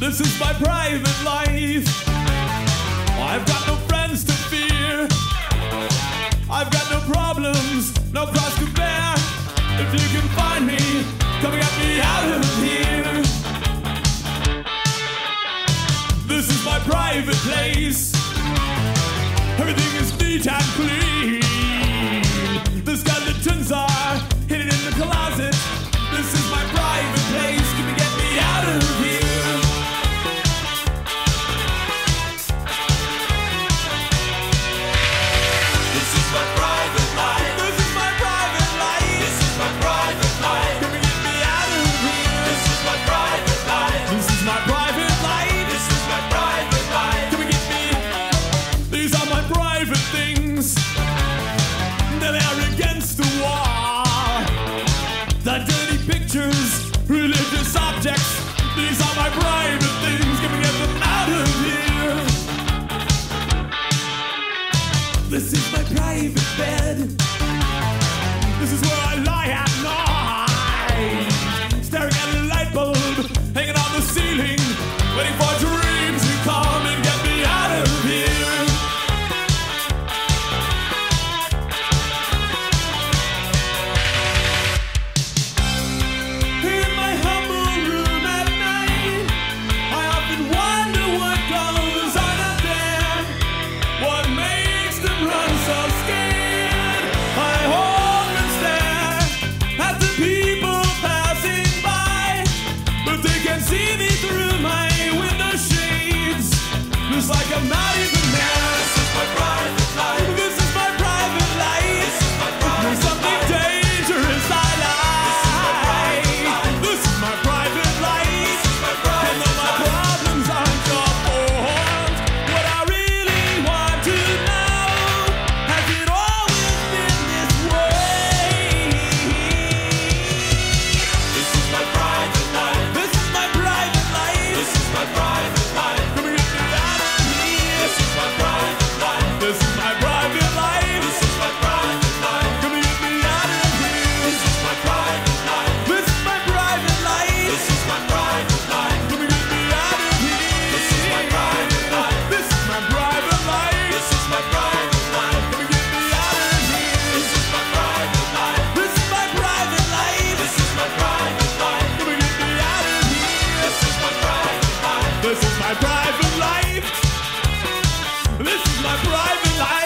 This is my private life. I've got no friends to fear. I've got no problems, no cross to bear. If you can find me, come and get me out of here. This is my private place. Everything is neat and clean. The skeletons are hidden in the closet. This is my private place. Can you get me out of here? This is my private life. This is my private life. This is my private life. Can you get me out of here? This is my private life. This is my private life. This is my private life. Can we get me? These are my private things. They're against the wall. The dirty pictures, religious objects. These are my private things. Can we get them out of here? This is my private bed. This is where I lie at night, staring at a light bulb hanging on the ceiling, waiting for dreams to come and get me out of here. In my humble room at night, I often wonder what goes on up there. What makes them run so scared? I hold and stare at the people passing by, but they can see me through my window shades. Looks like I'm not even there. This is my private life. This is my private life. This is my private There's something life. dangerous I like. This is my private life. This is my And private though my life. problems aren't your fault, what I really want to know, has it always been this way? This is my private life. This is my private life. This is my private life. Come and get me out of here. This is my private life. This is my private life. This is my private life. Come and get me out of here. This is my private life. This is my private life. This is my private life. Come and get me out of here. This is my private life. This is my private life. This is my private life. Come and get me out of here. This is my private life. This is my private life. This is my private life. Come and get me out of here. This is my private life. This is my private life. This is my private life.